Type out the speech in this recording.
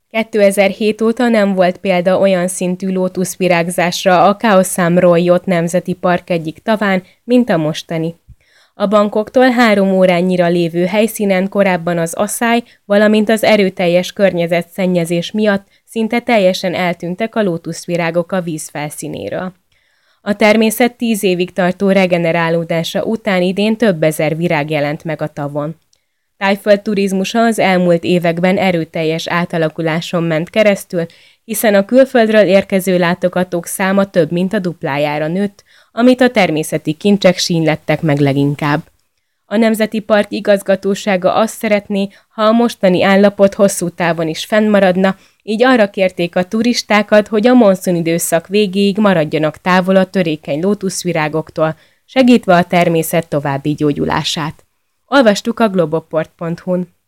2007 óta nem volt példa olyan szintű lótuszvirágzásra a Khao Sam Royot Nemzeti Park egyik taván, mint a mostani. A Bangkoktól 3 órányira lévő helyszínen korábban az aszály, valamint az erőteljes környezetszennyezés miatt szinte teljesen eltűntek a lótuszvirágok a víz felszínéről. A természet 10 évig tartó regenerálódása után idén több ezer virág jelent meg a tavon. Thaiföld turizmusa az elmúlt években erőteljes átalakuláson ment keresztül, hiszen a külföldről érkező látogatók száma több mint a duplájára nőtt, amit a természeti kincsek sínlettek meg leginkább. A Nemzeti Park igazgatósága azt szeretné, ha a mostani állapot hosszú távon is fennmaradna, így arra kérték a turistákat, hogy a monszunidőszak végéig maradjanak távol a törékeny lótuszvirágoktól, segítve a természet további gyógyulását. Olvastuk a globoport.hu-n.